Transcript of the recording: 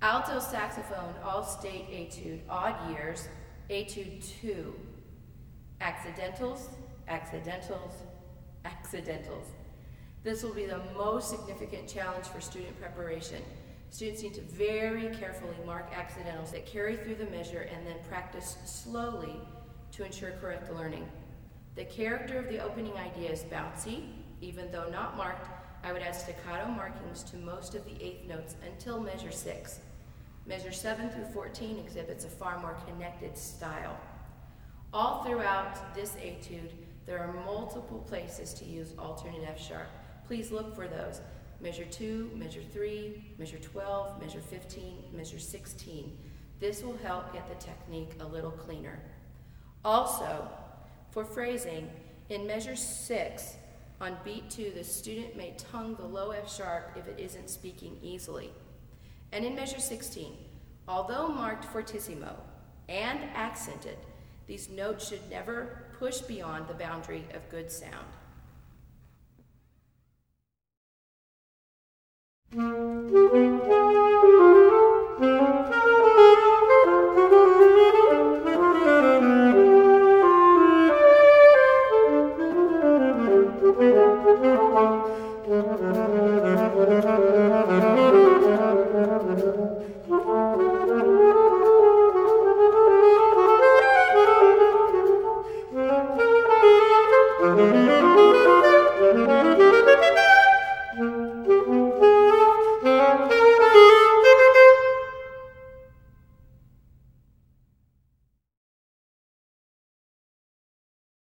Alto saxophone, all-state etude, odd years, etude 2. Accidentals, accidentals, accidentals. This will be the most significant challenge for student preparation. Students need to very carefully mark accidentals that carry through the measure and then practice slowly to ensure correct learning. The character of the opening idea is bouncy. Even though not marked, I would add staccato markings to most of the eighth notes until measure 6. Measure 7 through 14 exhibits a far more connected style. All throughout this etude, there are multiple places to use alternate F sharp. Please look for those. Measure 2, measure 3, measure 12, measure 15, measure 16. This will help get the technique a little cleaner. Also, for phrasing, in measure 6, on beat 2, the student may tongue the low F sharp if it isn't speaking easily. And in measure 16, although marked fortissimo and accented, these notes should never push beyond the boundary of good sound.